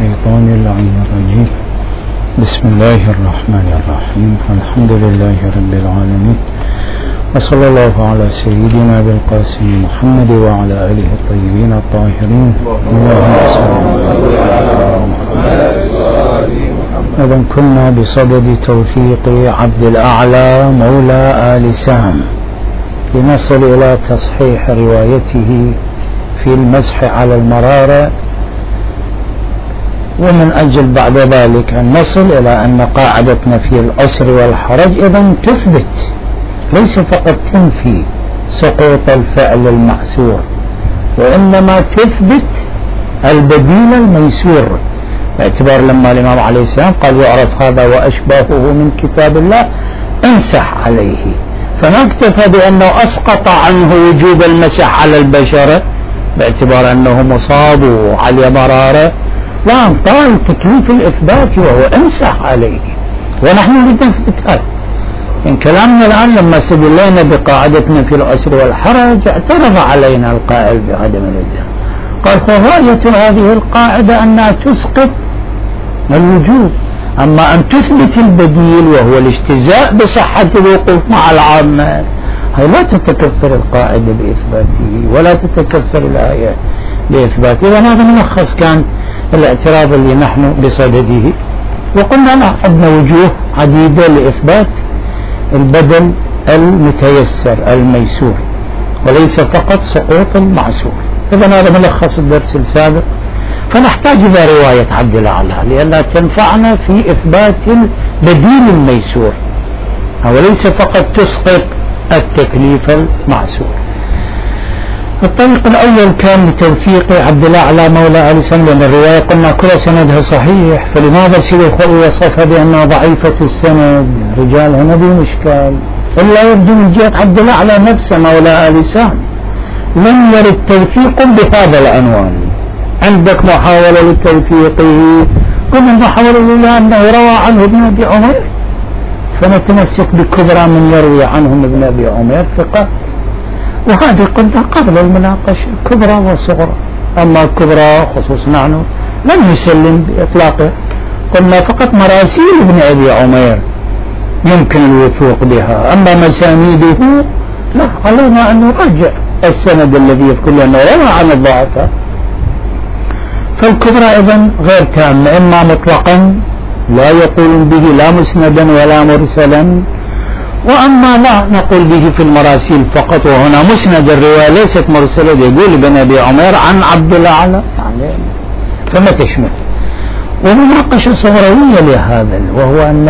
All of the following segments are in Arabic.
الشيطان اللعين الرجيم. بسم الله الرحمن الرحيم. الحمد لله رب العالمين، وصلى الله على سيدنا بالقاسم محمد وعلى آله الطيبين الطاهرين. اللهم صل على محمد. إذا كنا بصدد توثيق عبد الأعلى مولى آل سهم لنصل إلى تصحيح روايته في المسح على المرارة، ومن أجل بعد ذلك أن نصل إلى أن قاعدتنا في العسر والحرج إذن تثبت، ليس فقط تنفي سقوط الفعل المعسور، وإنما تثبت البديل الميسور، باعتبار لما الإمام عليه السلام قال يعرف هذا وأشباهه من كتاب الله امسح عليه، فما اكتفى بأنه أسقط عنه وجوب المسح على البشرة باعتبار أنه مصاب على مرارة، لا، طال تكليف الإثبات وهو امسح عليه، ونحن نريد نثبت هذا. إن كلامنا الآن لما استدلينا بقاعدتنا في العسر والحرج اعترض علينا القائل بعدم الإلزام، قال فغاية هذه القاعدة أنها تسقط الوجوب، أما أن تثبت البديل وهو الاجتزاء بصحة الوقوف مع العامة، هي لا تتكفر القاعدة بإثباته ولا تتكفر الآية بإثباته. إذن هذا ملخص كان الاعتراض اللي نحن بصدده، وقلنا لا، عندنا وجوه عديدة لإثبات البدل المتيسر الميسور وليس فقط سقوط المعسور. إذن هذا ملخص الدرس السابق، فنحتاج إلى رواية عبد الأعلى لأنها تنفعنا في إثبات البديل الميسور وليس فقط تسقط التكليف المعسور. الطريق الأول كان لتوثيق عبد الأعلى مولى آل سهم، لأن الرواية قلنا كل سندها صحيح، فلماذا الخوي وصفها بأنها ضعيفة السند؟ رجال هنا بمشكال، إلا يبدو من جهة عبد الأعلى نفسه مولى آل سهم لم يرد توثيق بهذا العنوان. عندك محاولة لتوثيقه، قلنا المحاولة الأولى أنه روى عنه ابن أبي عمير، فنتمسك بكبرى من يروي عنهم ابن أبي عمير ثقات، وهذه قلنا قبل المناقشة كبرى وصغرى، أما الكبرى خصوصا نحن لم نسلم بإطلاقه، قلنا فقط مراسيل ابن أبي عمير يمكن الوثوق بها، أما مسانيده لا، علينا أن نراجع السند الذي يذكر لأنه روى عن الضعفاء. فالكبرى إذن غير تامة، إما مطلقا لا يقول به لا مسندا ولا مرسلا، وأما لا نقول به في المراسيل فقط، وهنا مسند الرواية ليست مرسلة، يقول ابن أبي عمير عن عبد الأعلى يعني فما تشمل. ومناقشة صغروية لهذا، وهو أن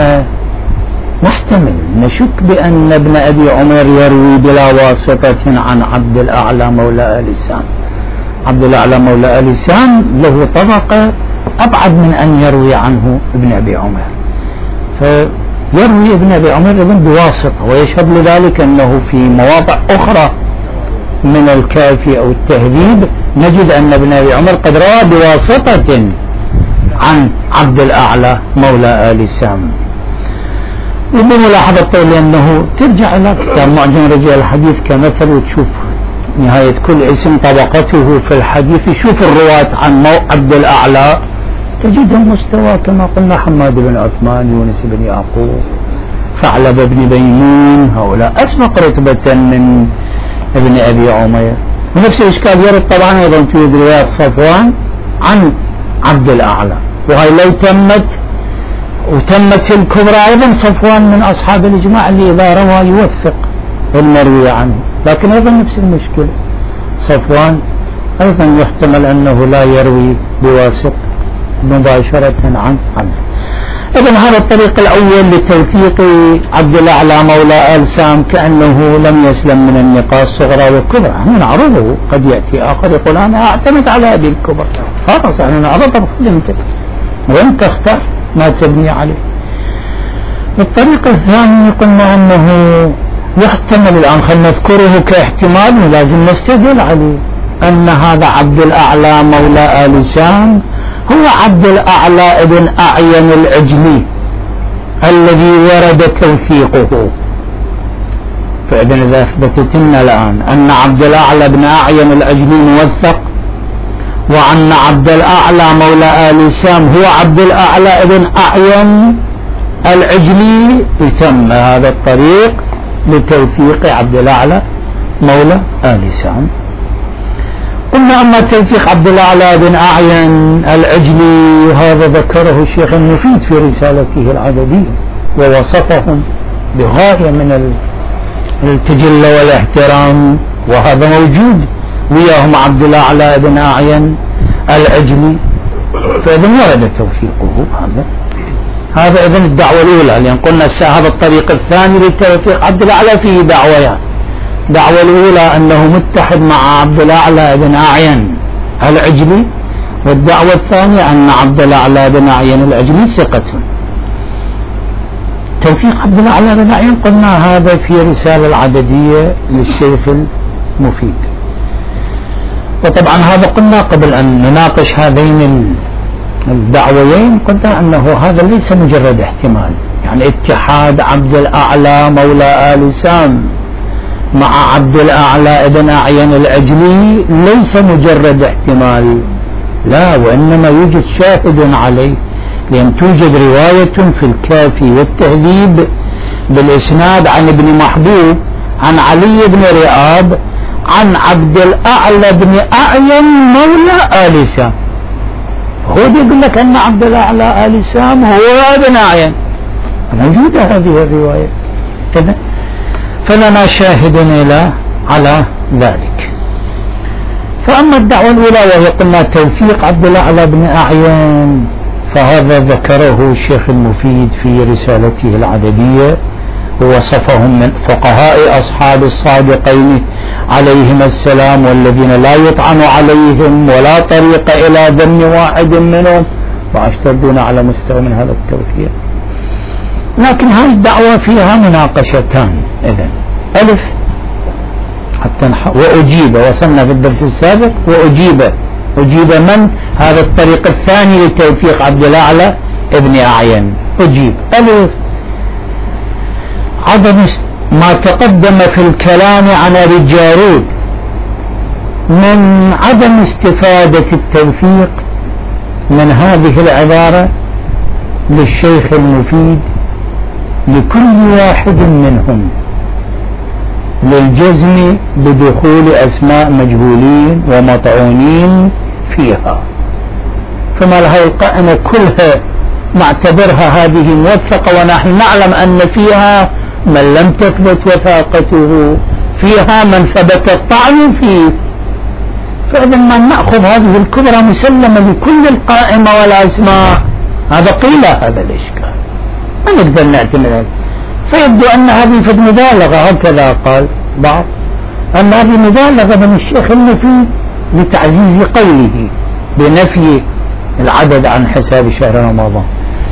نحتمل نشك بأن ابن أبي عمير يروي بلا واسطة عن عبد الأعلى مولى آل سهم. عبد الأعلى مولى آل سهم له طبقة أبعد من أن يروي عنه ابن أبي عمير، فيروي ابن أبي عمير بواسطة، ويشهد لذلك أنه في مواضع أخرى من الكافي أو التهذيب نجد أن ابن أبي عمير قد روى بواسطة عن عبد الأعلى مولى آل سهم. وبملاحظة طول أنه ترجع إلى كتاب معجم رجال الحديث كمثل، وتشوف نهاية كل اسم طبقته في الحديث، شوف الرواة عن عبد الأعلى تجدهم مستوى كما قلنا حماد بن عثمان، يونس بن يعقوب، ثعلب بن بيمون، هؤلاء أسبق رتبة من ابن أبي عمير. ونفس الإشكال يرد طبعا أيضا في رواية صفوان عن عبد الأعلى، وهي لو وتمت الكبرى أيضا صفوان من أصحاب الإجماع اللي إذا روى يوثق المروي عنه، لكن أيضا نفس المشكلة، صفوان أيضا يحتمل أنه لا يروي بواسط مباشرة عنه. إذن هذا الطريق الأول لتوثيق عبد الأعلى مولى آل سهم كأنه لم يسلم من النقاص صغرى وكبرى. نعرضه، قد يأتي آخر يقول أنا أعتمد على هذه الكبرى، هذا صحيح نعرضه وأنت اختار ما تبني عليه. الطريق الثاني قلنا أنه يحتمل الآن، خلنا نذكره كاحتمال ولازم نستدل عليه، أن هذا عبد الأعلى مولى آل سهم هو عبد الأعلى ابن أعين العجلي الذي ورد توثيقه. فإذن إذا أثبتت لنا الآن أن عبد الأعلى ابن أعين العجلي موثق، وأن عبد الأعلى مولى آل سام هو عبد الأعلى ابن أعين العجلي، يتم هذا الطريق لتوثيق عبد الأعلى مولى آل سام. قلنا أما توثيق عبد الأعلى بن أعين العجلي هذا ذكره الشيخ المفيد في رسالته العددية ووصفهم بغاية من التجلى والاحترام، وهذا موجود وياهم عبد الأعلى بن أعين العجلي، فإذا ورد توثيقه. هذا إذن الدعوة الأولى، لأن قلنا هذا الطريق الثاني لتوثيق عبد الأعلى فيه دعويان. الدعوة الأولى أنه متحد مع عبد الأعلى بن أعين العجلي، والدعوة الثانية أن عبد الأعلى بن أعين العجلي ثقة. توثيق عبد الأعلى بن أعين قلنا هذا في رسالة العددية للشيخ المفيد. وطبعا هذا قلنا قبل أن نناقش هذين الدعويين قلنا أنه هذا ليس مجرد احتمال، يعني اتحاد عبد الأعلى مولى آل سام مع عبد الأعلى ابن أعين العجلي ليس مجرد احتمال، لا، وإنما يوجد شاهد عليه، لأن توجد رواية في الكافي والتهذيب بالإسناد عن ابن محبوب عن علي بن رئاب عن عبد الأعلى بن أعين مولى آل سام، هو يقول لك أن عبد الأعلى آل سام هو ابن أعين، موجودة هذه الرواية كذا، فلنا شاهد على ذلك. فأما الدعوة الأولى وهي قلنا توثيق عبد الأعلى بن أعين، فهذا ذكره الشيخ المفيد في رسالته العددية ووصفهم من فقهاء أصحاب الصادقين عليهم السلام، والذين لا يطعن عليهم ولا طريق إلى ذم واحد منهم، وأشتدون على مستوى من هذا التوثيق. لكن هذه الدعوة فيها مناقشتان. إذن ألف حتى وأجيب، وصلنا في الدرس السابق أجيب من هذا الطريق الثاني لتوثيق عبد الأعلى ابن أعين، أجيب ألف عدم ما تقدم في الكلام عن أبي الجارود من عدم استفادة التوثيق من هذه العبارة للشيخ المفيد لكل واحد منهم للجزم بدخول أسماء مجهولين ومطعونين فيها. فما لها القائمة كلها نعتبرها هذه موثقة، ونحن نعلم أن فيها من لم تثبت وثاقته، فيها من ثبت الطعن فيه. فإذا ما نأخذ هذه الكبرى مسلمة لكل القائمة والأسماء، هذا قيل هذا الإشكال ما نقدر نعتمد. فيبدو أن هذه في المبالغة، هكذا قال بعض، أن هذه مبالغة من الشيخ المفيد لتعزيز قوله بنفي العدد عن حساب شهر رمضان.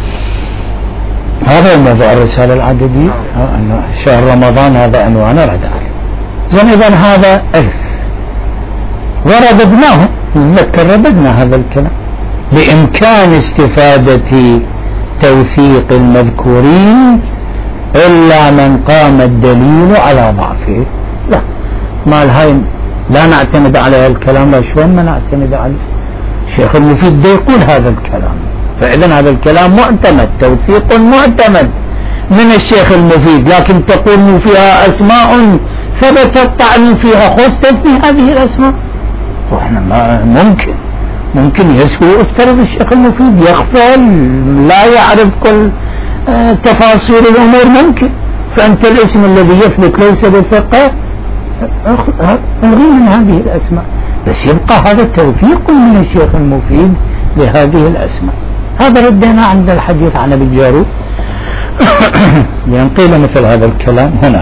هذا موضوع الرسالة العددية، أن شهر رمضان هذا عنوان رد عليه. زين إذن هذا ألف، ورددناه نذكر رددنا هذا الكلام بإمكان استفادة توثيق المذكورين إلا من قام الدليل على ضعفه. لا، ما الهاي لا نعتمد على الكلام، لا شلون ما نعتمد عليه؟ الشيخ المفيد يقول هذا الكلام، فإذا هذا الكلام معتمد، توثيق معتمد من الشيخ المفيد، لكن تقول فيها أسماء ثبت الطعن فيها، خذ تثني هذه الأسماء، وإحنا ما ممكن يسهو افترض الشيخ المفيد يغفل لا يعرف كل تفاصيل الأمور، ممكن، فأنت الاسم الذي يثبت ليس بثقة الغي من هذه الأسماء، بس يبقى هذا توثيق من الشيخ المفيد لهذه الأسماء. هذا ردنا عند الحديث عن أبي الجارود لأن قيل مثل هذا الكلام هناك.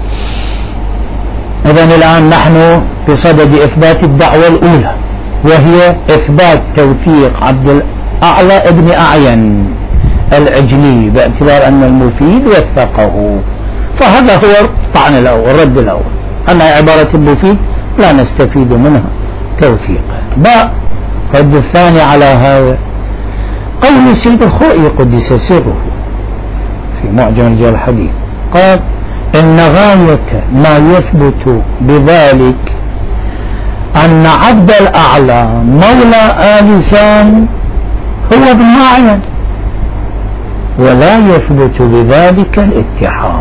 إذن الآن نحن بصدد إثبات الدعوة الأولى، وهي إثبات توثيق عبد الأعلى ابن أعين العجلي باعتبار أن المفيد وثقه، فهذا هو الطعن الأول، الرد الأول، أن عبارة المفيد لا نستفيد منها توثيقا. باء الرد الثاني على هذا قول السيد الخوئي قدس سره في معجم رجال الحديث، قال إن غاية ما يثبت بذلك أن عبد الأعلى مولى آل سام هو ابن أعين، ولا يثبت بذلك الاتحاد.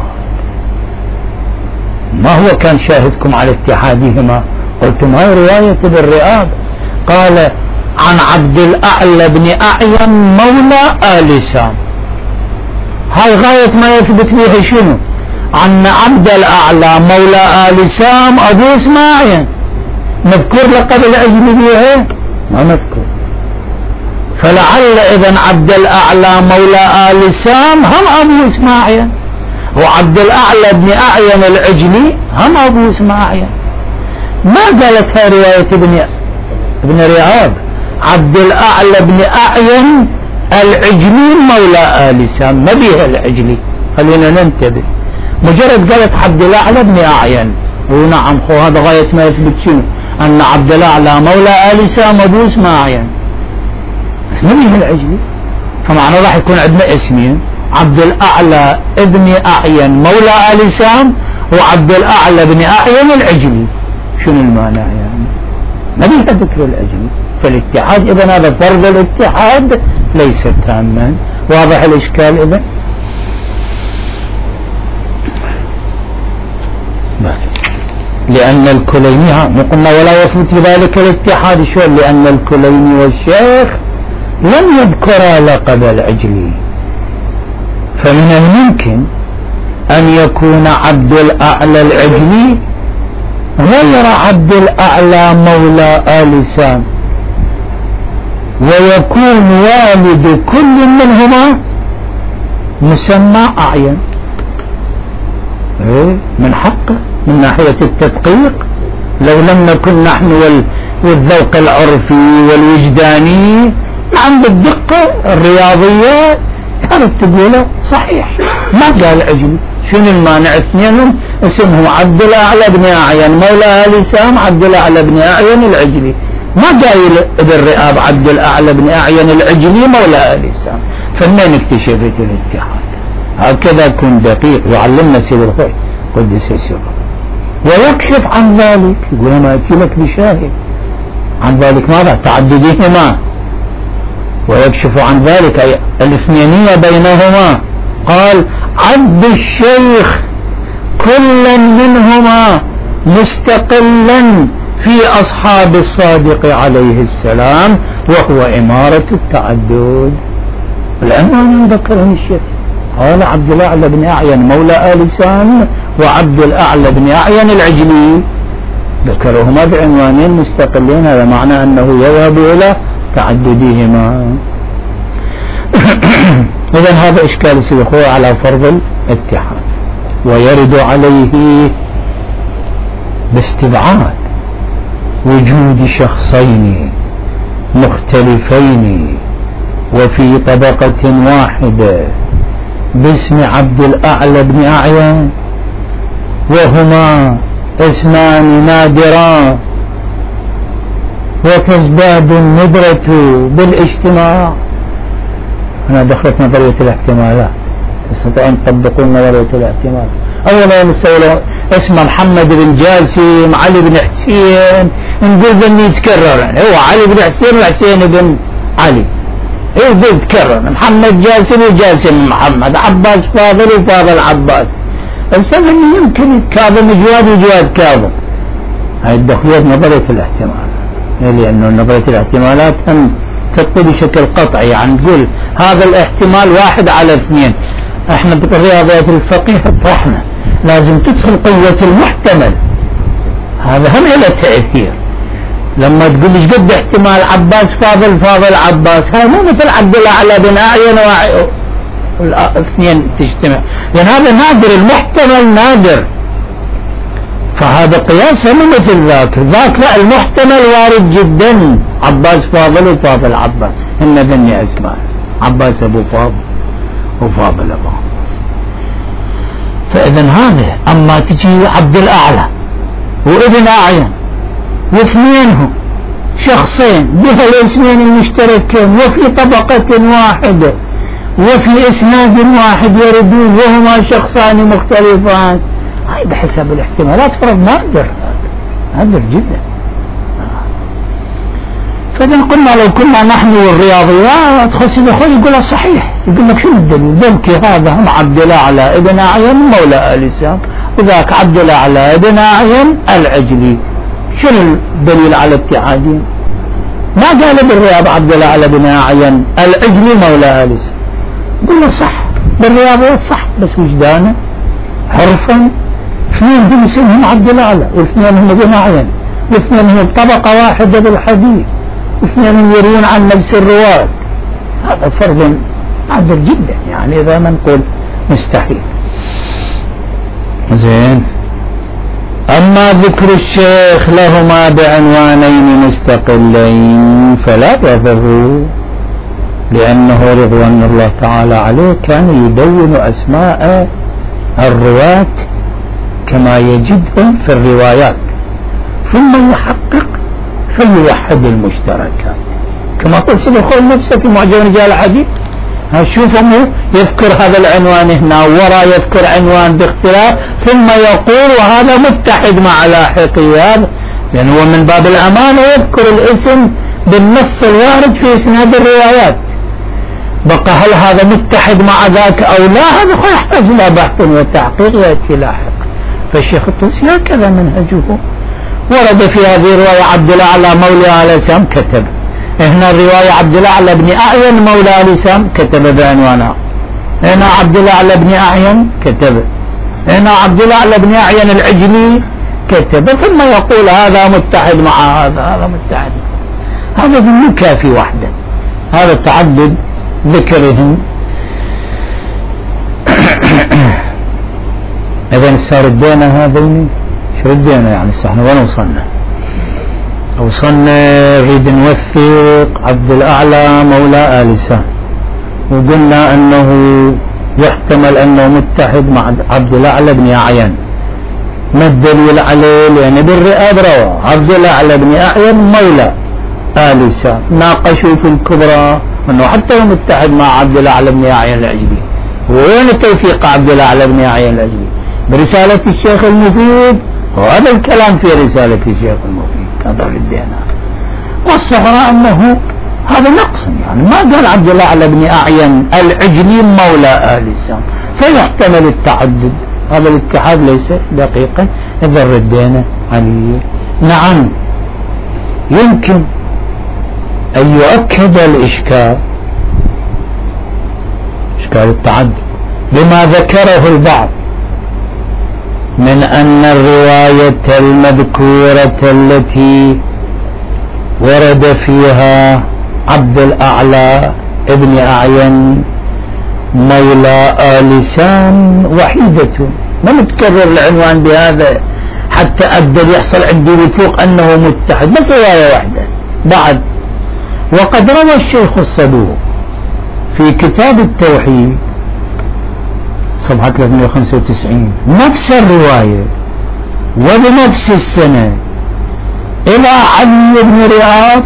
ما هو كان شاهدكم على اتحادهما؟ قلتم هاي رواية بالرئاب، قال عن عبد الأعلى بن أعين مولى آل سام، هاي غاية ما يثبت به شنو؟ عن عبد الأعلى مولى آل سام أبو إسماعيل. نذكر لقب العجل بها؟ ما نذكر. فلعل إذن عبد الأعلى مولى آل سام هم أبو إسماعيل، وعبد الأعلى بن أعين العجلي هم أبو إسماعيل. ما قالتها رواية ابن رياض؟ عبد الأعلى بن أعين العجلي مولى آل سام، ما بيها العجلي، خلينا ننتبه. مجرد قالت عبد الأعلى بن أعين، ونعم خو هذا غاية ما يثبت شنو؟ أن عبد الأعلى مولى آل سام أبو إسماعيل، بس ما بيها العجلي. فمعنى راح يكون عندنا اسمين، عبد الأعلى ابن أعين مولى آل سام، وعبد الأعلى بن أعين العجلي. شنو المانع يعني؟ ما بيها ذكر العجلي. فالاتحاد إذن هذا فرض الاتحاد ليس تاما. واضح الإشكال إذن؟ لأن الكليني قلنا ولا يثبت بذلك الاتحاد. شو؟ لأن الكليني والشيخ لم يذكرا لقب العجلي، فمن الممكن أن يكون عبد الأعلى العجلي غير عبد الأعلى مولى آل سام، ويكون والد كل منهما مسمى أعين. من حقه من ناحية التدقيق، لو لم نكن نحن والذوق العرفي والوجداني عند الدقة الرياضية كانت تقوله صحيح. ما قال عجل. شنو المانع؟ اثنينهم اسمهم عبد الأعلى بن أعين مولى آل سام، عبد الأعلى بن أعين العجلي. ما قايل ابن رئاب عبد الأعلى بن أعين العجلي مولى آل سام. فمن اكتشفت الاتحاد؟ هكذا كن دقيق. وعلمنا سيد الخير قدس سره. ويكشف عن ذلك، يقول ما أتي لك بشاهد عن ذلك ماذا؟ تعددهما. ويكشف عن ذلك أي الاثنينية بينهما. قال عد الشيخ كلا منهما مستقلا في أصحاب الصادق عليه السلام، وهو إمارة التعدد. العنوان ذكره الشيخ، قال عبد الأعلى بن أعين مولى آل سام، وعبد الأعلى بن أعين العجلي، ذكرهما بعنوانين مستقلين. هذا معنى أنه يذهب إلى تعددهما. إذن هذا إشكال سيخوه على فرض الاتحاد، ويرد عليه باستبعاد وجود شخصين مختلفين وفي طبقة واحدة باسم عبد الأعلى بن أعين، وهما اسمان نادران، وتزداد الندرة بالاجتماع. هنا دخلت نظرية الاحتمالات، تستطيعون تطبقون نظرية الاحتمال. أولا نسوي اسمه محمد بن جاسم، علي بن حسين، نقول ذني يتكرر، هو علي بن حسين وحسين بن علي، يتكرر محمد جاسم وجاسم محمد، عباس فاضل وفاضل عباس. السبب يمكن يتكاظم جواد وجواد كاظم. هاي الدخلية نظرية الاحتمال، لأنه نظرية الاحتمالات أن تطي بشكل قطعي، يعني تقول هذا الاحتمال 1 على 2. احنا بالرياضيات الفقيه اطرحنا لازم تدخل قوة المحتمل، هذا هم له تأثير. لما تقول ليش قد احتمال عباس فاضل فاضل عباس، هذا مو مثل عبد الأعلى بن أعين الاثنين تجتمع، لأن هذا نادر، المحتمل نادر، فهذا قياسه مو مثل ذاك لا، المحتمل وارد جدا. عباس فاضل وفاضل عباس، هن ذني أسماء، عباس أبو فاضل وفاضل أبو عباس. فإذن هذا. أما تجي عبد الأعلى وابن أعين واثنينهم شخصين بها الاسمين المشتركين وفي طبقة واحدة وفي إسناد واحد يردون وهما شخصان مختلفان، هاي بحسب الاحتمالات فرض نادر، نادر جدا، فإذا قلنا لو كنا نحن الرياضيات خصي الأخوة يقولها صحيح، يقول لك شو الدليل؟ بلكي هذا هم عبد الأعلى ابن أعين مولى آل سام، وذاك عبد الأعلى ابن أعين العجلي. شنو الدليل على اتحادهم؟ ما قال بالرياض عبد الأعلى ابن أعين العجلي مولى آل سام، قلنا صح بالرياضيات صح، بس وجدانه حرفا اثنين باسمهم عبد الأعلى واثنين هم ابن أعين واثنين هم طبقة واحدة بالحديث واثنين يروون عن نفس الرواة، هذا فرض عادل جدا يعني إذا ما نقول مستحيل. زين. أما ذكر الشيخ لهما بعنوانين مستقلين فلا يضر، لأنه رضوان الله تعالى عليه كان يدون أسماء الرواة كما يجدهم في الروايات ثم يحقق فيوحد المشتركات، كما قصد الخول نفسه في معجم رجال الحديث. شوفوا يذكر هذا العنوان هنا وراء يذكر عنوان باختلاف ثم يقول وهذا متحد مع لاحقه، هذا لأنه هو من باب الأمانة يذكر الاسم بالنص الوارد في إسناد الروايات. بقى هل هذا متحد مع ذاك أو لا، هذا يحتاج إلى بحث وتحقيق يأتي لاحق. فالشيخ الطوسي هكذا منهجه، ورد في هذه الرواية عبد الأعلى مولى آل سام كتب، هنا الرواية عبد الأعلى بن أعين مولى آل سام كتب بعنوانها، هنا عبد الأعلى بن أعين كتب، هنا عبد الأعلى بن أعين العجلي كتب، ثم يقول هذا متحد مع هذا متحد. هذا مو كافي وحده، هذا تعدد ذكرهم. إذا ردينا هذين، شو ردينا يعني احنا وين وصلنا نريد نوثق عبد الأعلى مولى آل سام، وقلنا أنه يحتمل أنه متحد مع عبد الأعلى بن أعين. ما الدليل عليه؟ لأن بالرئاب روى عبد الأعلى بن أعين مولى آل سام، ناقشوا في الكبرى أنه حتى هو متحد مع عبد الأعلى بن أعين العجلي. وين توثيق عبد الأعلى بن أعين العجلي؟ برسالة الشيخ المفيد، وهذا الكلام في رسالة الشيخ المفيد هذا ردينا. والصغرى أنه هذا نقص، يعني ما قال عبد الأعلى بن أعين العجلي مولى آل سام، فيحتمل التعدد. هذا الاتحاد ليس دقيقا إذا ردينا عليه. نعم يمكن أن يؤكد الإشكال، إشكال التعدد، بما ذكره البعض من أن الرواية المذكورة التي ورد فيها عبد الأعلى ابن أعين مولى آل سام وحيدة، ما متكرر العنوان بهذا حتى أقدر يحصل عندي وثوق أنه متحد، بس رواية واحدة بعد. وقد روى الشيخ الصدوق في كتاب التوحيد صفحة 395 نفس الرواية وبنفس السنة إلى علي بن رياض،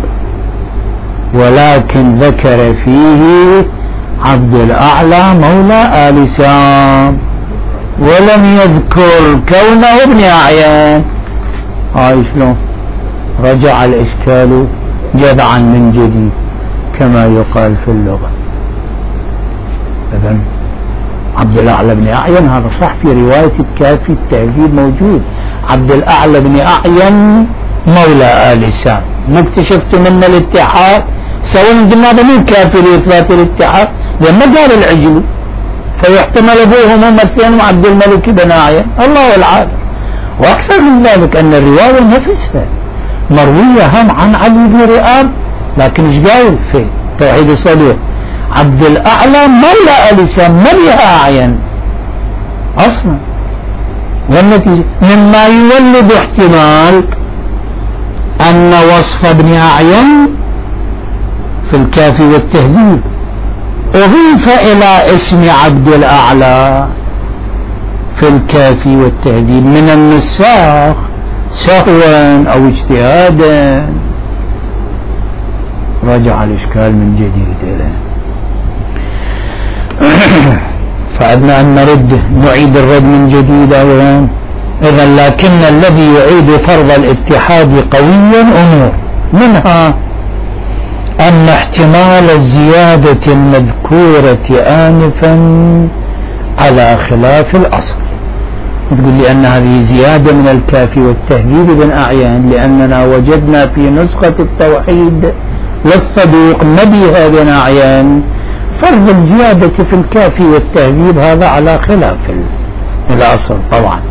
ولكن ذكر فيه عبد الأعلى مولى آل سام ولم يذكر كونه ابن أعين. هاي شلون رجع الإشكال جذعا من جديد كما يقال في اللغة. إذن عبد الأعلى بن أعين هذا صح في رواية الكافي التهذيب موجود، عبد الأعلى بن أعين مولى آل سام. ما اكتشفت من الاتحاد سواء قلنا هذا مو كافي لإثبات الاتحاد، لما قال العجل فيحتمل أبوهما مثلا وعبد الملك بن أعين، الله العالم. وأكثر من ذلك أن الرواية نفسها مروية هم عن علي بن رئاب، لكن ايش قايل في توحيد الصدوق؟ عبد الأعلى مولى آل سام ما لها أعين أصلا. والنتيجة مما يولد احتمال أن وصف ابن أعين في الكافي والتهذيب أضيف إلى اسم عبد الأعلى في الكافي والتهذيب من النساخ سهوا أو اجتهادا. رجع الإشكال من جديد إليه. فأدنى أن نعيد الرد من جديد أولا. إذن لكن الذي يعيد فرض الاتحاد قويا أمور، منها أن احتمال الزيادة المذكورة آنفا على خلاف الأصل. تقول لي أن هذه زيادة من الكافي والتهذيب بن أعيان، لأننا وجدنا في نسخة التوحيد للصدوق نبيها بن أعيان فرض الزيادة في الكافي والتهذيب هذا على خلاف الأصل طبعا.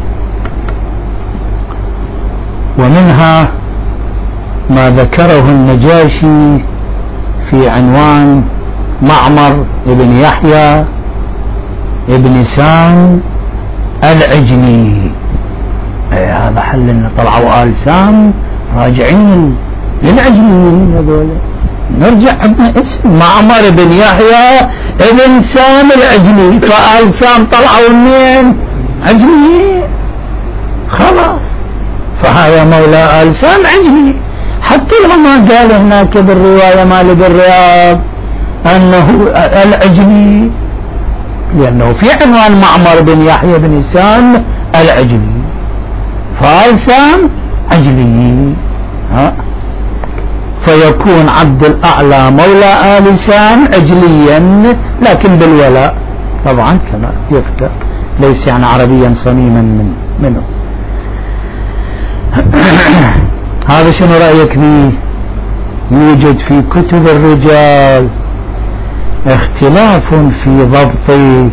ومنها ما ذكره النجاشي في عنوان معمر ابن يحيى ابن سام العجني. هذا حل ان طلعوا آل سام راجعين للعجنيين هذول. نرجع عندنا اسم معمر بن يحيى ابن سام العجني، فآل سام طلعوا منين؟ عجنيين خلاص، فهذا مولى آل سام عجني. حتى لما قال هناك بالرواية مالك الرياض أنه العجني، لأنه في عنوان معمر بن يحيى بن سام العجلي، فآل سام عجلي. فيكون عبد الأعلى مولى آل سام عجليا لكن بالولاء طبعا كما يذكر، ليس يعني عربيا صميما منه. هذا شنو رأيك فيه؟ يوجد في كتب الرجال اختلاف في ضبط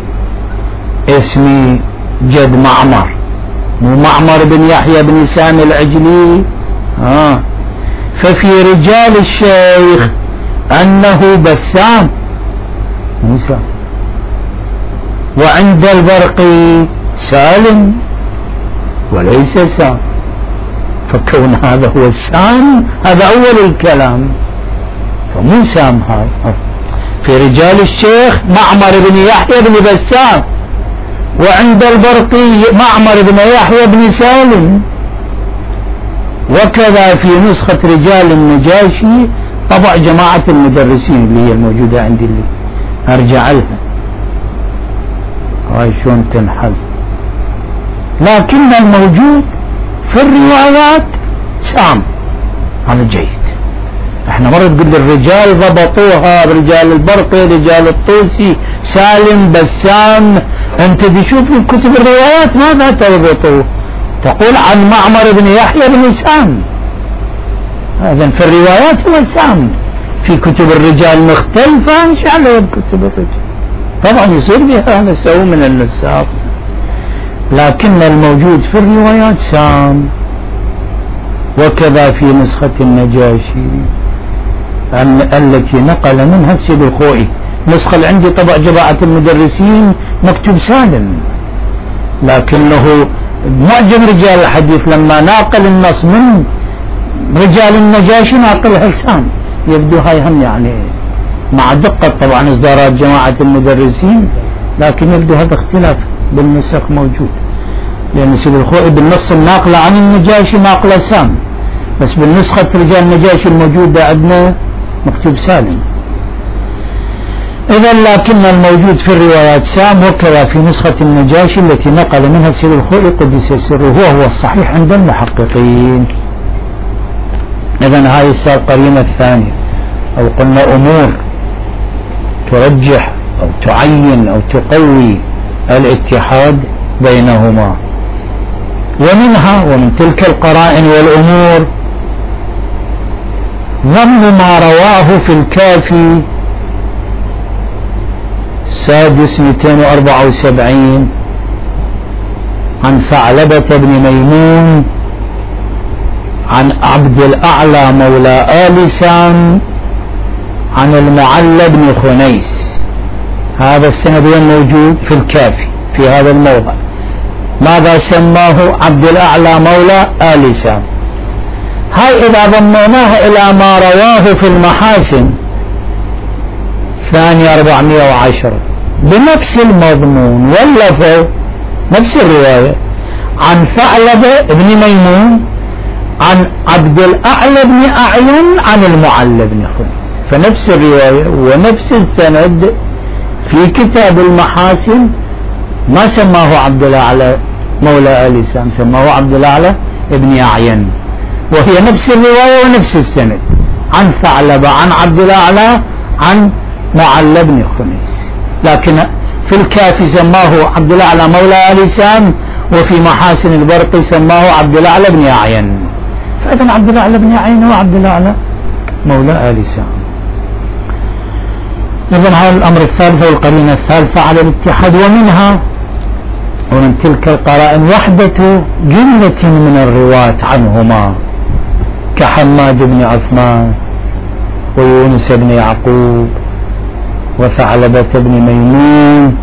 اسم جد معمر، مو معمر بن يحيى بن سام العجلي. ففي رجال الشيخ أنه بسام موسى، وعند البرقي سالم وليس سام، فكون هذا هو السام هذا أول الكلام، فمو سام هذا. في رجال الشيخ معمر بن يحيى بن بسام، وعند البرقي معمر بن يحيى بن سالم. وكذا في نسخة رجال النجاشي طبع جماعة المدرسين اللي هي الموجودة عندي اللي أرجع لها، هاي شلون تنحل. لكن الموجود في الروايات سام، هذا جيد. احنا مرة تقول الرجال ضبطوها، رجال البرقي رجال الطوسي سالم بسام، انت تشوف في كتب الروايات ماذا تضبطوا؟ تقول عن معمر بن يحيى بن سام، هذا في الروايات هو سام، في كتب الرجال مختلفة ان شاء الله بكتب الرجال طبعا يصير بها نسأو من النساق، لكن الموجود في الروايات سام. وكذا في نسخة النجاشي التي نقل منها السيد الخوئي، نسخة اللي عندي طبع جماعة المدرسين مكتوب سالم، لكنه معجم رجال الحديث لما ناقل النص من رجال النجاشي ناقلها سام. يبدو هاي هم يعني مع دقة طبعا إصدارات جماعة المدرسين، لكن يبدو هذا اختلاف بالنسخ موجود، لأن السيد الخوئي بالنص الناقلة عن النجاشي ناقلة سام، بس بالنسخة رجال النجاشي الموجودة عندنا مكتوب سالم. إذا لكن الموجود في الروايات سام. وكذا في نسخة النجاشي التي نقل منها السيد الخوئي قدس سره وهو الصحيح عند المحققين. إذا هاي السابقة القرينة الثانية، أو قلنا أمور ترجح أو تعين أو تقوي الاتحاد بينهما. ومنها ومن تلك القرائن والأمور ضم ما رواه في الكافي سادس 274 عن ثعلبة بن ميمون عن عبد الأعلى مولى آل سام عن المعلى بن خنيس. هذا السند موجود في الكافي في هذا الموضع. ماذا سماه؟ عبد الأعلى مولى آل سام. هاي إذا ضمناها إلى ما رواه في المحاسن 410 بنفس المضمون واللفظ نفس الرواية عن ثعلبة بن ميمون عن عبد الأعلى بن أعين عن المعلى بن خنيس، فنفس الرواية ونفس السند في كتاب المحاسن. ما سماه عبد الأعلى مولى آل سام، سماه عبد الأعلى ابن أعين، وهي نفس الرواية ونفس السند عن ثعلبة عن عبد الأعلى عن معل بن خنيس. لكن في الكافي سماه عبد الأعلى مولى آل سام، وفي محاسن البرق سماه عبد الأعلى بن أعين. فإذا عبد الأعلى بن أعين هو عبد الأعلى مولى آل سام. إذن هذا الأمر الثالث والقرينة الثالثة على الاتحاد. ومن تلك القرائن وحدة جملة من الرواة عنهما كحماد بن عثمان ويونس بن يعقوب وثعلبة بن ميمون،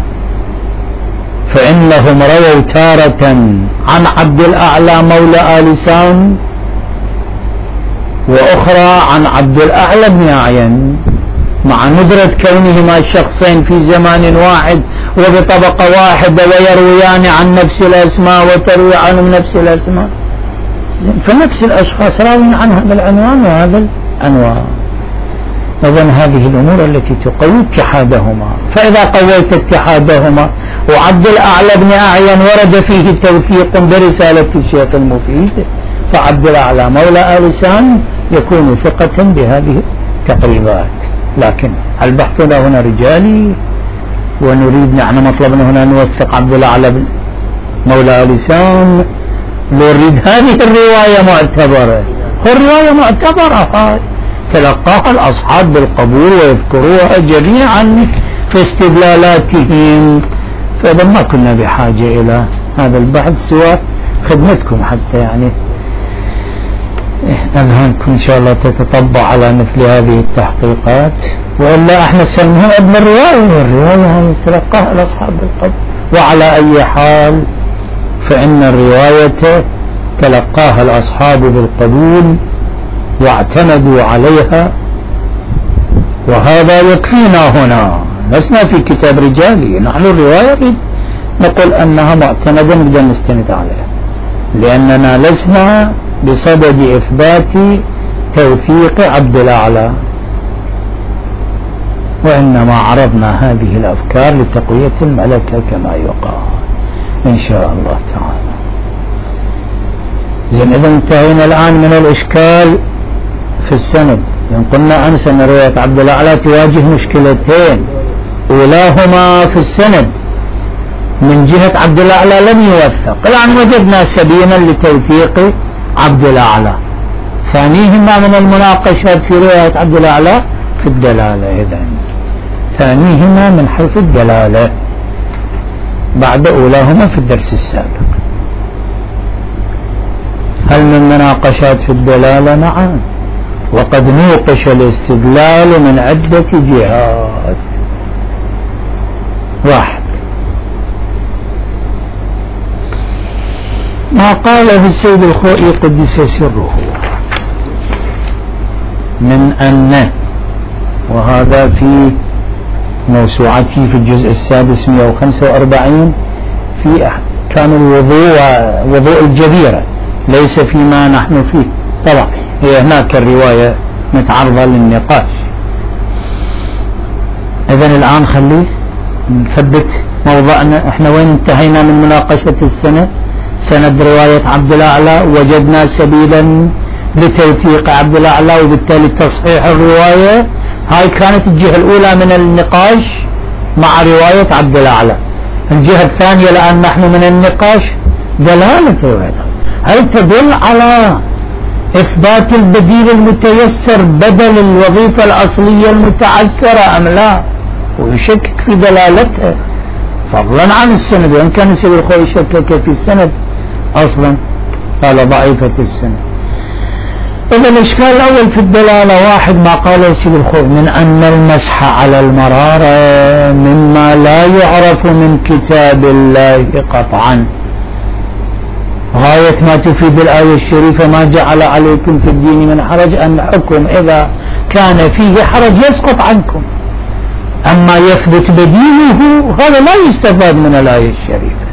فإنهم رووا تارة عن عبد الأعلى مولى آل سام، وأخرى عن عبد الأعلى بن أعين، مع ندرة كونهما شخصين في زمان واحد وبطبقة واحدة ويرويان عن نفس الأسماء وتروي عنهم نفس الأسماء، فنفس الأشخاص راوين عن هذا العنوان وهذا العنوان. إذن هذه الأمور التي تقوي اتحادهما. فإذا قويت اتحادهما وعبد الأعلى بن أعين ورد فيه توثيق برسالة الشيخ المفيد، فعبد الأعلى مولى آل سام يكون ثقة بهذه التقريبات. لكن البحث هنا رجالي، ونريد نحن مطلبنا هنا نوثق عبد الأعلى مولى آل سام، نريد هذه الرواية معتبرة. الرواية معتبرة تلقاها الأصحاب بالقبول ويذكروها جميعا في استدلالاتهم. فإذا ما كنا بحاجة إلى هذا البحث سوى خدمتكم، حتى يعني أذهانكم إن شاء الله تتطبع على مثل هذه التحقيقات، وإلا احنا سلمهم ابن الرواية، والرواية تلقاها الأصحاب بالقبول. وعلى أي حال فإن الرواية تلقاها الأصحاب بالقبول واعتمدوا عليها، وهذا يكفينا هنا. لسنا في كتاب رجالي، نحن الرواية نقول أنها معتمدة نقدر نستند عليها، لأننا لسنا بصدد إثبات توثيق عبد الأعلى، وإنما عرضنا هذه الأفكار لتقوية الملكة كما يقال إن شاء الله تعالى. زين، إذا انتهينا الآن من الإشكال في السند. لأن قلنا أنس أن رواية عبد الأعلى تواجه مشكلتين، أولاهما في السند من جهة عبد الأعلى لم يوثق، الآن وجدنا سبيلا لتوثيق عبد الأعلى. ثانيهما من المناقشات في رواية عبد الأعلى في الدلالة. إذن ثانيهما من حيث الدلالة بعد أولاهما في الدرس السابق. هل من مناقشات في الدلالة؟ نعم، وقد نوقش الاستدلال من عدة جهات. واحد، ما قاله السيد الخوئي قدس سره من أن، وهذا في موسوعتي في الجزء السادس 145 في أحكام الوضوء ووضوء الجبيرة، ليس فيما نحن فيه طبعا، هي هناك الرواية متعرضة للنقاش. إذن الآن خليه نثبت موضعنا. احنا وين انتهينا من مناقشة السند؟ سند رواية عبد الأعلى، وجدنا سبيلا لتوثيق عبد الأعلى وبالتالي تصحيح الرواية. هاي كانت الجهة الأولى من النقاش مع رواية عبد الأعلى. الجهة الثانية الآن نحن من النقاش دلالة رواية، هل تدل على إثبات البديل المتيسر بدل الوظيفة الأصلية المتعسرة أم لا، ويشكك في دلالتها فضلا عن السند. وإن كان السيد الخوئي شكك في السند أصلا، قال ضعيفة السند. إذا الإشكال الأول في الدلالة، واحد، ما قاله السيد الخوئي من أن المسح على المرارة مما لا يعرف من كتاب الله قطعا، غاية ما تفيد الآية الشريفة ما جعل عليكم في الدين من حرج، أن حكم إذا كان فيه حرج يسقط عنكم، أما يثبت بديله هذا لا يستفاد من الآية الشريفة.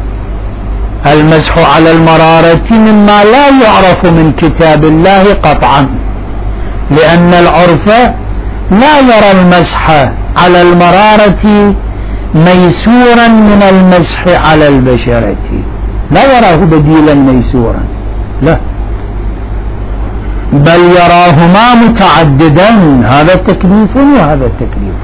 المسح على المرارة مما لا يعرف من كتاب الله قطعا، لأن العرف لا يرى المسح على المرارة ميسورا من المسح على البشرة، لا يراه بديلا ميسورا، لا. بل يراهما متعددا، هذا تكليف وهذا تكليف.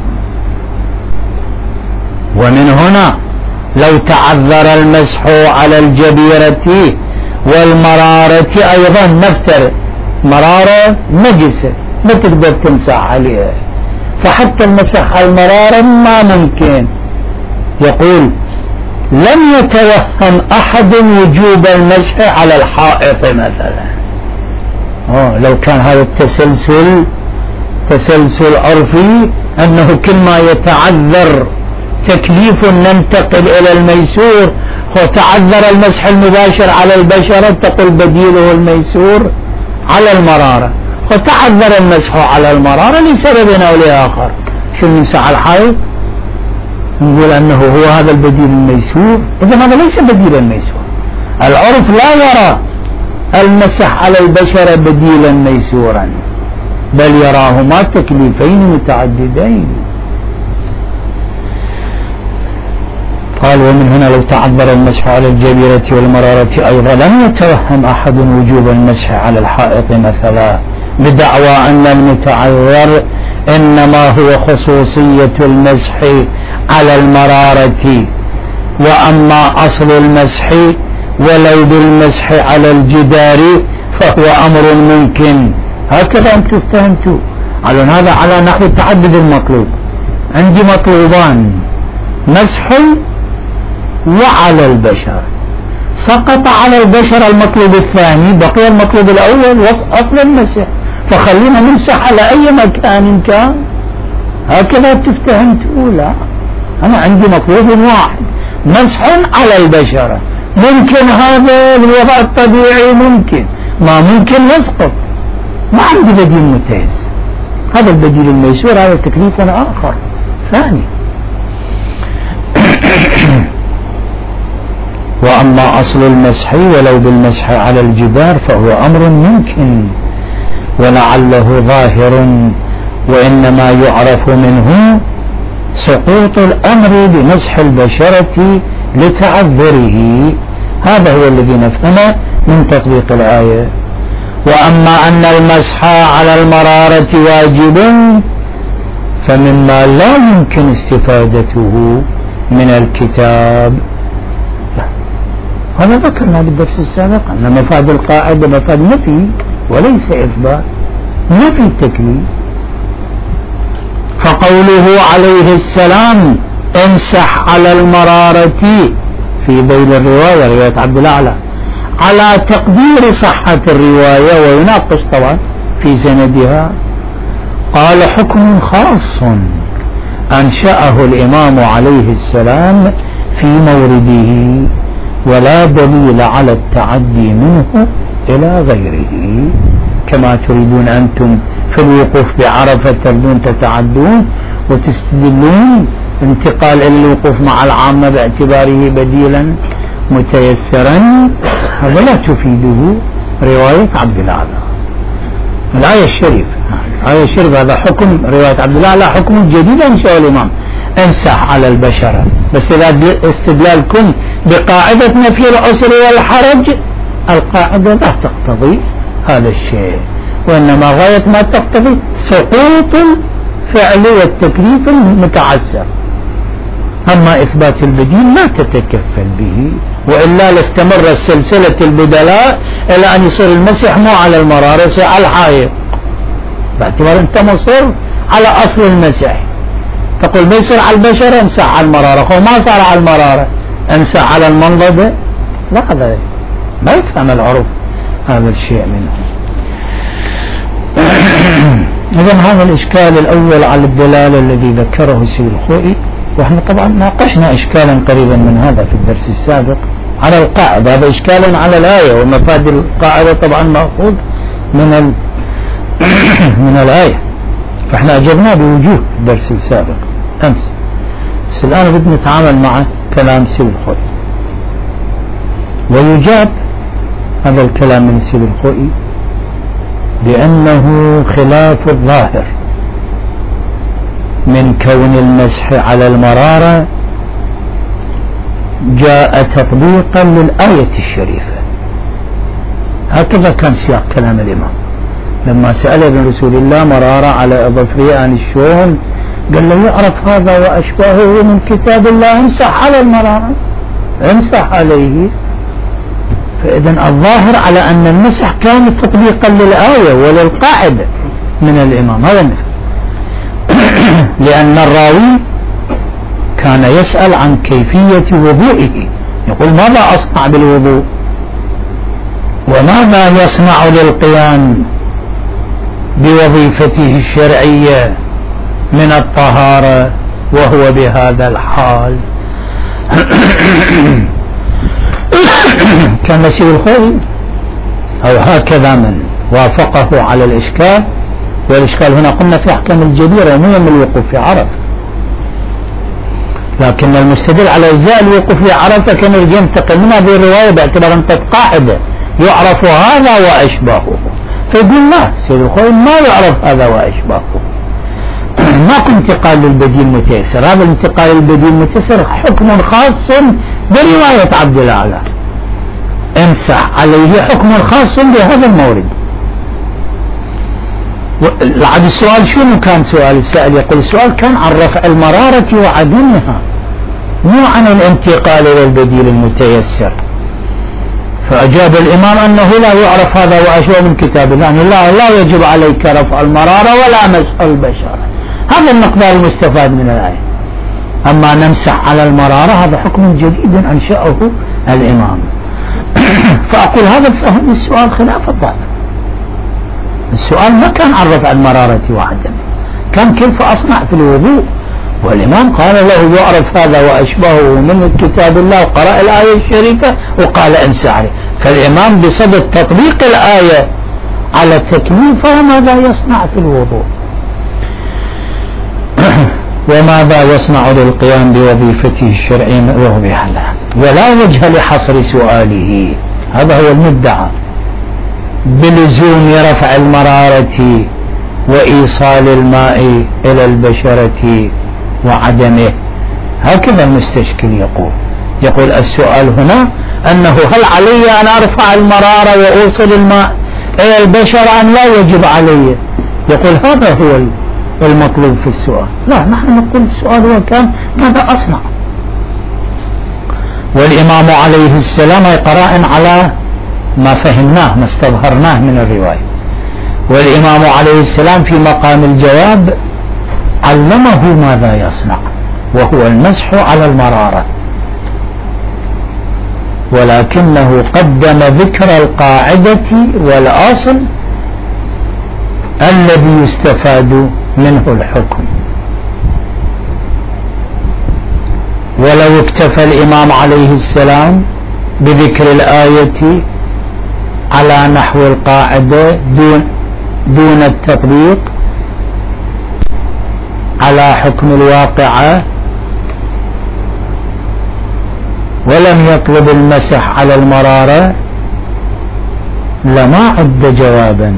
ومن هنا لو تعذر المسح على الجبيرة والمرارة أيضا، نفترض مرارة نجسة ما تقدر تمسح عليها، فحتى المسح على المرارة ما ممكن. يقول لم يتوهم أحد وجوب المسح على الحائط مثلا. لو كان هذا تسلسل عرفي أنه كل ما يتعذر تكليف ننتقل إلى الميسور، وتعذر المسح المباشر على البشرة تقول بديله الميسور على المرارة، وتعذر المسح على المرارة لسبب أو لآخر، شو نمسح على الحائط نقول أنه هو هذا البديل الميسور. إذا هذا ليس بديل الميسور، العرف لا يرى المسح على البشرة بديلا ميسورا، بل يراهما تكليفين متعددين. قال ومن هنا لو تعذر المسح على الجبيرة والمرارة أيضا لم يتوهم أحد وجوب المسح على الحائط مثلا، بدعوى أن المتعذر إنما هو خصوصية المسح على المرارة، وأما أصل المسح ولو بالمسح على الجدار فهو أمر ممكن. هكذا أنتم افتهمتوا على هذا على نحو تعدد المطلوب. عندي مطلوبان، مسح وعلى البشر، سقط على البشر المطلوب الثاني، بقي المطلوب الأول أصل المسح، فخلينا نمسح على أي مكان كان. هكذا تفتهمتوا؟ لا، أنا عندي مطلوب واحد مسح على البشرة، ممكن هذا بالوضع الطبيعي، ممكن ما ممكن يسقط، ما عندي بديل متيز. هذا البديل الميسور هذا تكليف آخر ثاني. وأما أصل المسح ولو بالمسح على الجدار فهو أمر ممكن ولعله ظاهر، وإنما يعرف منه سقوط الأمر بمسح البشرة لتعذره. هذا هو الذي نفهمه من تطبيق الآية. وأما أن المسح على المرارة واجب فمما لا يمكن استفادته من الكتاب. هذا ذكرنا بالدرس السابق أن مفاد القاعدة مفاد نفي وليس إثبات، نفي التكليف. فقوله عليه السلام امسح على المرارة في ذيل الرواية، رواية عبد الأعلى، على تقدير صحة الرواية ويناقش طبعا في سندها. قال حكم خاص أنشأه الإمام عليه السلام في مورده، ولا دليل على التعدي منه إلى غيره، كما تريدون أنتم في الوقوف بعرفة تردون تتعدون وتستدلون انتقال إلى الوقوف مع العامة باعتباره بديلا متيسرا. هذا لا تفيده رواية عبد الأعلى. الآية الشريفة هذا حكم رواية عبد الأعلى، حكم جديد أنشأه الإمام، امسح على البشرة. بس إذا استدلالكم بقاعدة نفي العسر والحرج، القاعدة لا تقتضي هذا الشيء، وإنما غاية ما تقتضي سقوط الفعل والتكليف المتعسر. أما إثبات البديل ما تتكفل به، وإلا لاستمر سلسلة البدلاء إلى أن يصير المسح مو على المرارة، يصير على الحائط، باعتبار أنت مصر على أصل المسح. تقول بيصير على البشرة امسح على المرارة، وما صار على المرارة امسح على المنضدة. لا، هذا ما يفهم العرف هذا الشيء منه. إذن هذا الإشكال الأول على الدلالة الذي ذكره السيد الخوئي، وإحنا طبعا ناقشنا إشكالا قريبا من هذا في الدرس السابق على القاعدة. هذا إشكال على الآية، ومفاد القاعدة طبعا مأخوذ من الآية، فإحنا أجبنا بوجوه الدرس السابق أمس. بس الآن بدنا نتعامل مع كلام السيد الخوئي، ويجاب هذا الكلام من السيد الخوئي بأنه خلاف الظاهر من كون المسح على المرارة جاء تطبيقا للآية الشريفة. هكذا كان سياق كلام الإمام، لما سأل ابن رسول الله مرارة على ظفريان الشون قال له يعرف هذا وأشباهه من كتاب الله، امسح على المرارة، امسح عليه. فإذا الظاهر على أن المسح كان تطبيقا للآية وللقاعدة من الإمام، هذا لأن الراوي كان يسأل عن كيفية وضوئه، يقول ماذا أصنع بالوضوء وماذا يصنع للقيام بوظيفته الشرعية من الطهارة وهو بهذا الحال. كان سيد الخوي أو هكذا من وافقه على الإشكال، والإشكال هنا قلنا في أحكام الجبيرة ومو من الوقوف في عرفة، لكن المستدل على إجزاء الوقوف في عرفة كان يريد ينتقل من هذه الرواية باعتبار أن قاعدة يعرف هذا وأشباهه، فيقول لا، سيد الخوي ما يعرف هذا وأشباهه، ماكو انتقال للبديل المتيسر. هذا الانتقال للبديل المتيسر حكم خاص برواية عبد الأعلى، امسح عليه حكم خاص بهذا المورد. لعد السؤال شنو كان سؤال السائل؟ يقول السؤال كان عن رفع المرارة وعدمها، مو عن الانتقال إلى البديل المتيسر. فأجاب الإمام أنه لا يعرف هذا وأشبه من كتاب الله، يعني لا يجب عليك رفع المرارة ولا مسح البشرة، هذا المقدار المستفاد من الآية. أما نمسح على المرارة هذا حكم جديد أنشأه الإمام. فأقول هذا فهم السؤال خلاف الظاهر. السؤال ما كان عن رفع المرارة وعدمه، كان كيف أصنع في الوضوء، والإمام قال له يعرف هذا وأشبهه من كتاب الله وقرأ الآية الشريفة وقال امسح عليه. فالإمام بصدد تطبيق الآية على التكليف وماذا يصنع في الوضوء وماذا يصنع للقيام بوظيفته الشرعية وهو بحالها، ولا وجه لحصر سؤاله، هذا هو المدعى بلزوم رفع المرارة وإيصال الماء إلى البشرة وعدمه. هكذا المستشكل يقول السؤال هنا أنه هل علي أن أرفع المرارة وأوصل الماء إلى البشرة أم لا يجب علي؟ يقول هذا هو المطلوب في السؤال. لا، نحن نقول السؤال هو كان ماذا أصنع، والإمام عليه السلام قراء على ما فهمناه ما استظهرناه من الرواية، والإمام عليه السلام في مقام الجواب علمه ماذا يصنع وهو المسح على المرارة، ولكنه قدم ذكر القاعدة والأصل الذي يستفاد منه الحكم. ولو اكتفى الإمام عليه السلام بذكر الآية على نحو القاعدة دون التطبيق على حكم الواقعة، ولم يطلب المسح على المرارة، لما عد جوابا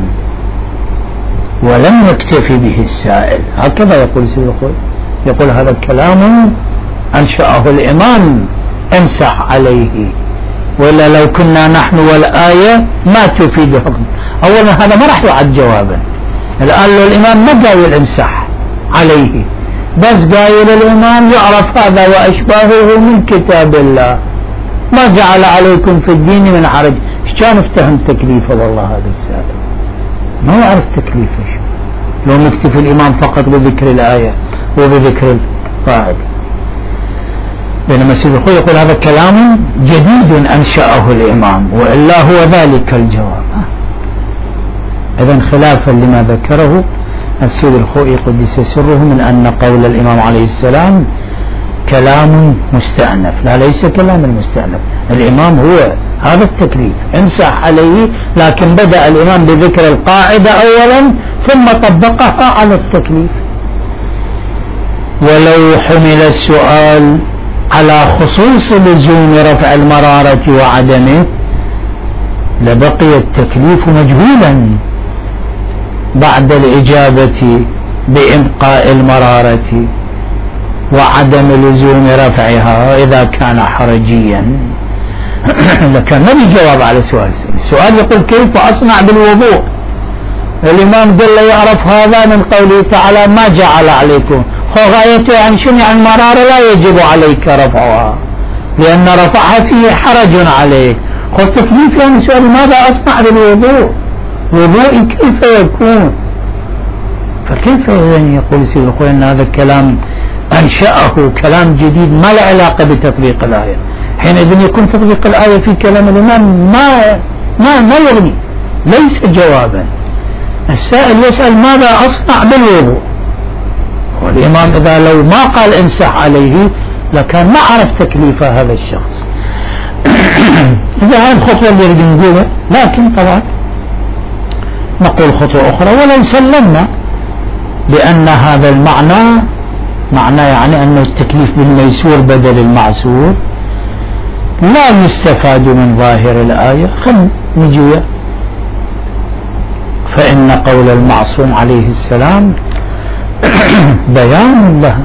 ولم يكتفي به السائل. هكذا يقول سيد الخوي، يقول هذا الكلام أنشأه الإمام امسح عليه، وإلا لو كنا نحن والآية ما تفيد حكم. أولا هذا ما راح يعد جوابا، الآن لو الإمام ما قايل امسح عليه، بس قايل الإمام يعرف هذا وأشباهه من كتاب الله، ما جعل عليكم في الدين من حرج، ايش كان افتهم تكليفه؟ والله هذا السائل ما يعرف تكليفه لو مكتفي الإمام فقط بذكر الآية وبذكر القاعدة. بينما سيد الخوي يقول هذا كلام جديد أنشأه الإمام، وإلا هو ذلك الجواب. إذن خلافا لما ذكره السيد الخوي قدس سره من أن قول الإمام عليه السلام كلام مستأنف، لا ليس كلام المستأنف. الإمام هو هذا التكليف امسح عليه، لكن بدأ الإمام بذكر القاعدة أولا ثم طبقها على التكليف. ولو حمل السؤال على خصوص لزوم رفع المرارة وعدمه لبقي التكليف مجهولا بعد الإجابة بإبقاء المرارة وعدم لزوم رفعها إذا كان حرجيا. لكن ما في جواب على السؤال. السؤال يقول كيف أصنع بالوضوء الإمام قال له يعرف هذا من قوله تعالى ما جعل عليكم، غايته يعني شنو؟ يعني المرارة لا يجب عليك رفعها لأن رفعها فيه حرج عليك. تكليف يعني سؤال ماذا أصنع بالوضوء؟ وضوئي كيف يكون؟ فكيف يعني يقول سيد الخوي أن هذا الكلام أنشأه كلام جديد ما له علاقة بتطبيق الآية؟ حينئذ يكون تطبيق الآية في كلام الإمام ما يغني، ليس جوابا. السائل يسأل ماذا أصنع بالوضوء، والإمام إذا لو ما قال امسح عليه لكان ما عرف تكليف هذا الشخص. إذا هذه الخطوة اللي يريد نقولها، لكن طبعا نقول خطوة أخرى ولو سلمنا بأن هذا المعنى معنى يعني أن التكليف بالميسور بدل المعسور لا يستفاد من ظاهر الآية. خلنا نجي فإن قول المعصوم عليه السلام بيان لها،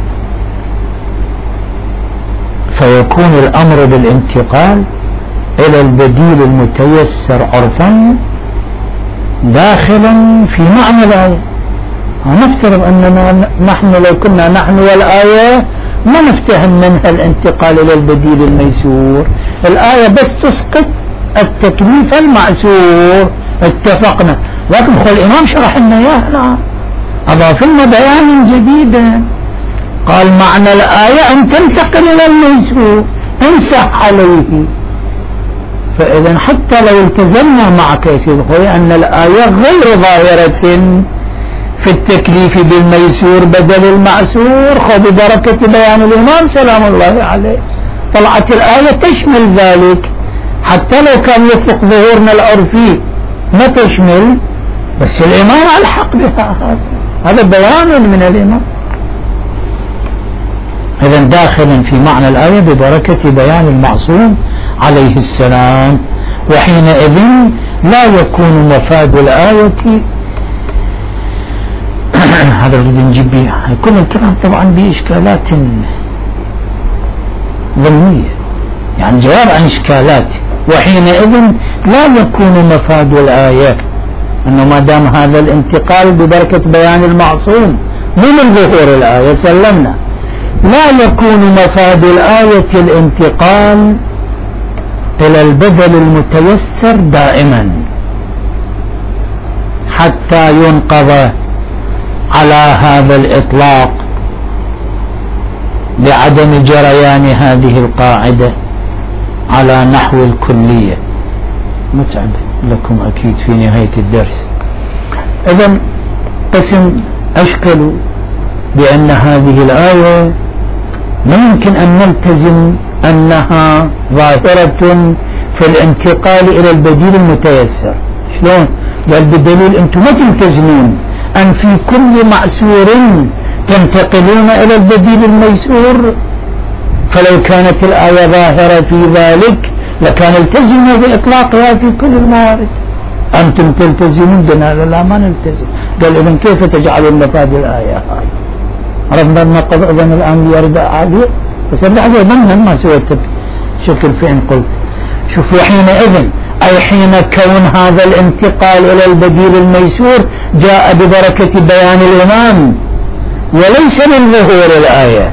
فيكون الأمر بالانتقال إلى البديل المتيسر عرفا داخلا في معنى الآية. نفترض أننا نحن لو كنا نحن والآية ما نفتهم منها الانتقال إلى البديل الميسور، الآية بس تسقط التكليف المعسور، اتفقنا. لكن الإمام شرح لنا إياه، أضاف لنا بيانا جديدا، قال معنى الآية أن تنتقل إلى الميسور امسح عليه. فإذا حتى لو التزمنا معك يا سيد الخوي أن الآية غير ظاهرة في التكليف بالميسور بدل المعسور، ببركة بيان الإمام سلام الله عليه طلعت الآية تشمل ذلك، حتى لو كان يفق ظهورنا العرفي ما تشمل، بس الإمام ألحق بها، هذا بيان من الإمام. إذا داخلا في معنى الآية ببركة بيان المعصوم عليه السلام، وحينئذ لا يكون مفاد الآية هذا الذي نجيب به. يكون الكلام طبعا بإشكالات ظنية، يعني جواب عن إشكالات، وحينئذ لا يكون مفاد الآية أنه ما دام هذا الانتقال ببركة بيان المعصوم مو من ظهور الآية سلمنا، لا يكون مفاد الآية الانتقال إلى البدل المتيسر دائما حتى ينقض على هذا الإطلاق بعدم جريان هذه القاعدة على نحو الكلية. متعب لكم أكيد في نهاية الدرس. إذن قسم أشكلوا بأن هذه الآية ما يمكن أن نلتزم أنها ظاهرة في الانتقال إلى البديل المتيسر. شلون؟ قال بدليل أنتم ما تلتزمون أن في كل معسور تنتقلون إلى البديل الميسور، فلو كانت الآية ظاهرة في ذلك لكان التزموا بإطلاقها في كل الموارد. أنتم تلتزمون بنا، لا ما نلتزم. قال إذن كيف تجعلون مفاد الآية هاي؟ عرفنا النقض إذن الآن يرد عليه، بس اللحظة ضمنا ما سويت شكل فين قلت. شوفوا حينئذ أي حين كون هذا الانتقال إلى البديل الميسور جاء ببركة بيان الإمام وليس من ظهور الآية.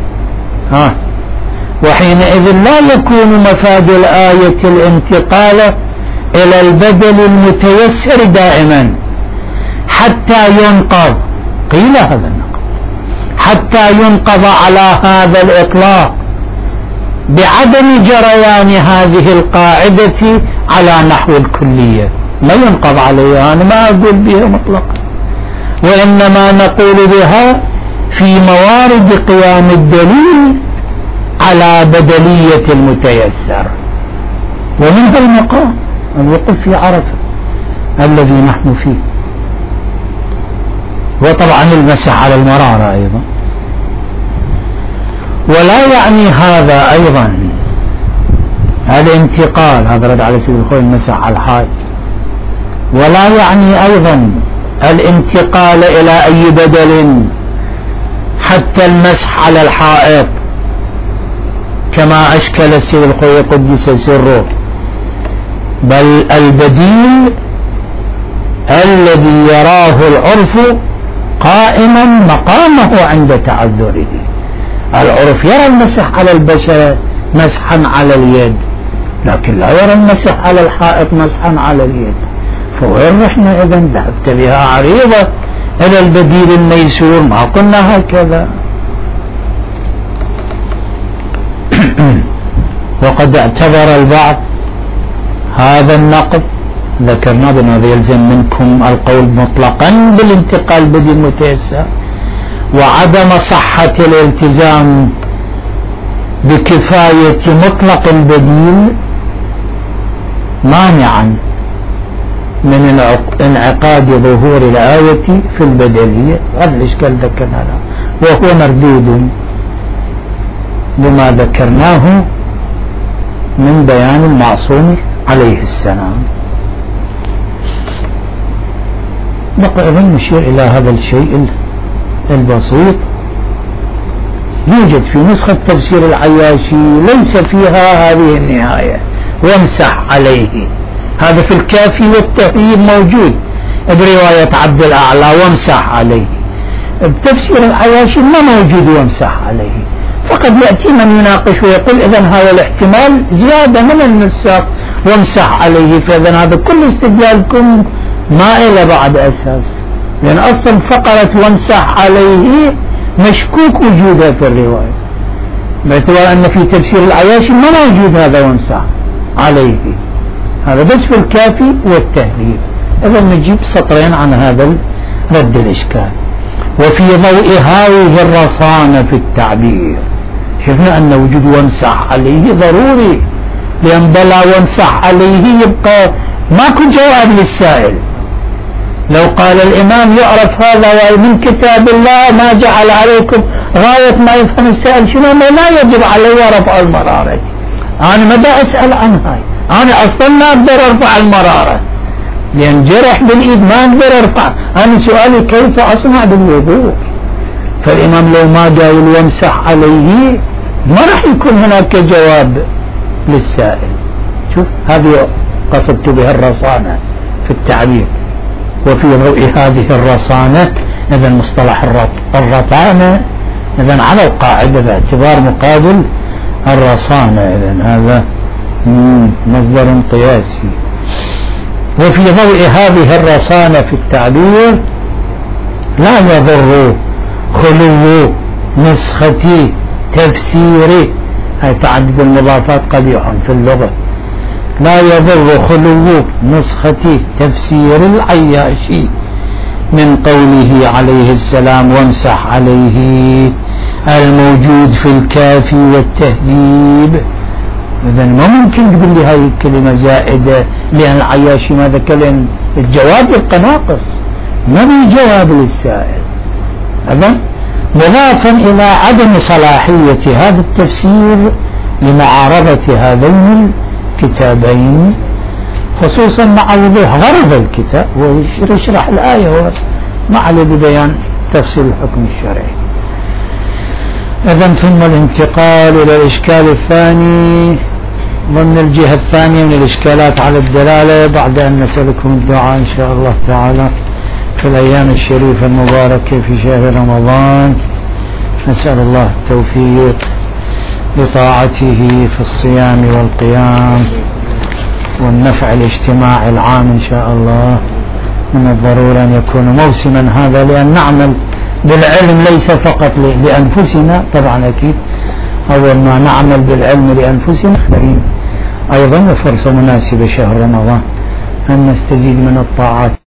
وحينئذ لا يكون مفاد الآية الانتقال إلى البدل المتيسر دائما حتى ينقض، قيل هذا النقض حتى ينقض على هذا الإطلاق بعدم جريان هذه القاعدة على نحو الكلية. لا ينقض عليها، أنا ما أقول بها مطلقا، وإنما نقول بها في موارد قيام الدليل على بدلية المتيسر. ومنها المقام الوقوف في عرفة الذي نحن فيه، وطبعا المسح على المرارة أيضا. ولا يعني هذا أيضا الانتقال، هذا رد على سيد الخوي المسح على الحائط، ولا يعني أيضا الانتقال إلى أي بدل حتى المسح على الحائط كما أشكل السيد الخوي قدس سره، بل البديل الذي يراه العرف قائما مقامه عند تعذره. العرف يرى المسح على البشرة مسحا على اليد، لكن لا يرى المسح على الحائط مسحا على اليد. فوين رحنا إذن؟ ذهبت بها عريضة إلى البديل الميسور، ما قلنا هكذا. وقد اعتبر البعض هذا النقد، ذكرنا بأنه يلزم منكم القول مطلقا بالانتقال بديل متيسر، وعدم صحة الالتزام بكفاية مطلق البديل مانعا من انعقاد ظهور الآية في البدلية. هذا الإشكال ذكرنا له، وهو مردود بما ذكرناه من بيان المعصوم عليه السلام. بقى إذن نشير إلى هذا الشيء البسيط. يوجد في نسخة تفسير العياشي ليس فيها هذه النهاية وامسح عليه، هذا في الكافي والتهذيب موجود برواية عبد الأعلى وامسح عليه. بتفسير العياشي ما موجود وامسح عليه، فقد يأتي من يناقش ويقول إذن هذا الاحتمال زيادة من النساق وامسح عليه، فإذن هذا كل استدلالكم ما إلى بعد أساس، لأن أصلا فقرة وامسح عليه مشكوك وجودها في الرواية، باعتبار أن في تفسير العياشي ما موجود هذا وامسح عليه، هذا بس في الكافي والتهذيب. إذن نجيب سطرين عن هذا رد الإشكال. وفي ضوء هذه الرصانة في التعبير شفنا أن وجود وامسح عليه ضروري، لأن بلا وامسح عليه يبقى ماكو جواب للسائل. لو قال الإمام يعرف هذا من كتاب الله ما جعل عليكم غاية ما يفهم السائل شنو، لا يجب علي رفع المرارة. أنا ما دا أسأل عن هاي، أنا أصلا ما أقدر أرفع المرارة لأن جرح بالإيد ما أقدر أرفع. أنا سؤالي كيف أصنع بالوضوء؟ فالإمام لو ما جاي وامسح عليه ما راح يكون هناك جواب للسائل. شوف هذه قصدت بها الرصانة في التعبير. وفي ضوء هذه الرصانة إذن مصطلح الرطانة إذن على القاعدة باعتبار مقابل الرصانة، إذن هذا مصدر قياسي. وفي ضوء هذه الرصانة في التعبير لا يضر خلو نسخة تفسير، هاي تعدد المضافات قبيح في اللغة، لا يضر خلو نسخة تفسير العياشي من قوله عليه السلام وامسح عليه الموجود في الكافي والتهذيب. إذن ما ممكن تقول لي هاي الكلمة زائدة لأن العياشي ما ذكر، لأن الجواب يبقى ناقص، ما في جواب للسائل. هذا مضافا إلى عدم صلاحية هذا التفسير لمعارضة هذين الكتابين، خصوصا مع وضوح غرض الكتاب ويشرح الآية ما عليه ببيان تفسير الحكم الشرعي. إذن ثم الانتقال إلى الإشكال الثاني ضمن الجهة الثانية من الإشكالات على الدلالة، بعد أن نسألكم الدعاء إن شاء الله تعالى في الأيام الشريفة المباركة في شهر رمضان. نسأل الله التوفيق لطاعته في الصيام والقيام والنفع الاجتماعي العام إن شاء الله. من الضروري أن يكون موسما هذا لأن نعمل بالعلم ليس فقط لأنفسنا، طبعا أكيد أول ما نعمل بالعلم لأنفسنا أيضا فرصة مناسبة شهر رمضان أن نستزيد من الطاعات.